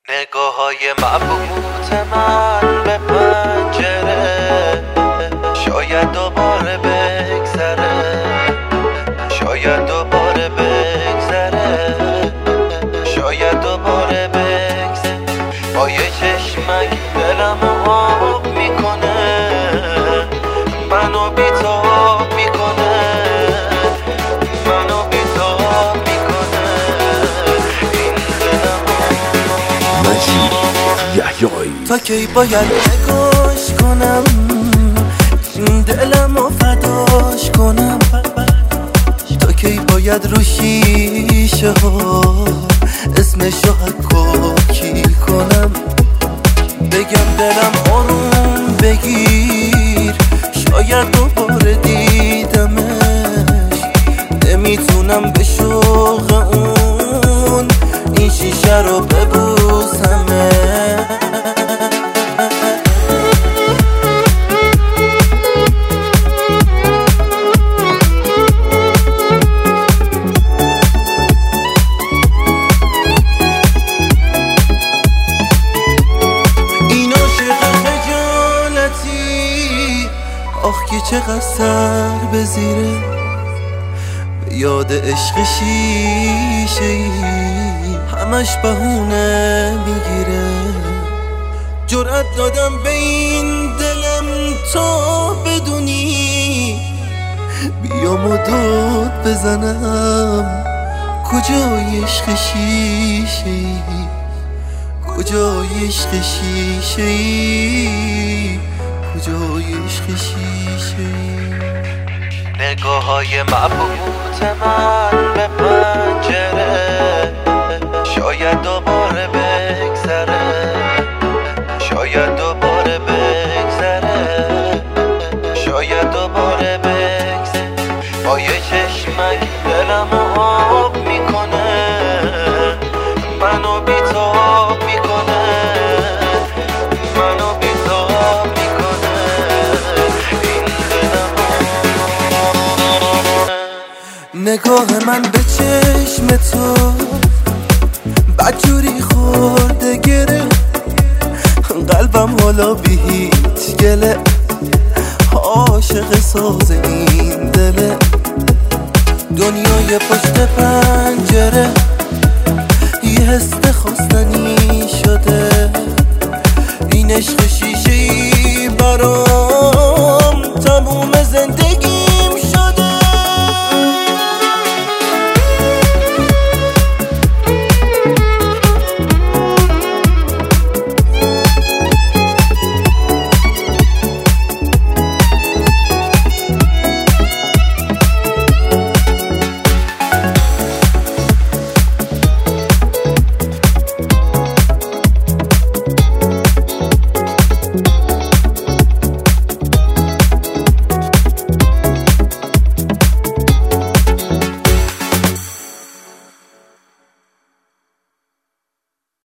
نگاه‌های مبهوت من به پنجره شاید دوباره بگذره، شاید دوباره بگذره، شاید دوباره بگذره. با یه چشمک دلمو آب میکنه، منو بی‌تاب میکنه، منو بی‌تاب میکنه. این دلمو مجید یحیایی تا کی باید نگاش کنم، این دلمو فداش کنم؟ تا کی باید رو شیشه ها اسمشو حکاکی کنم؟ بگم دلم آروم بگیر، شاید دوباره دیدمش. نمیتونم به شوق اون این شیشه رو ببوسمه. آخ که چقدر سر بزیره به یاد عشق شیشه‌ای، همش بهونه میگیره. جرأت دادم به این دلم تا بدونی، بیام و داد بزنم کجای عشق شیشه‌ای، کجای عشق شیشه‌ای، کجای عشق شیشه‌ای. نگاه‌های مبهوت من به پنجره شاید دوباره بگذره، شاید دوباره بگذره، شاید دوباره بگذره. با یه چشمک دلمو آب میکنه، منو بی‌تاب میکنه، منو بی‌تاب میکنه. این دلمو نگاه من به چشم تو بدجوری خورده گره، قلبم حالا بی هیچ گله عاشق ساز این دله. دنیای پشت پنجره یه حس خواستنی شده، این عشق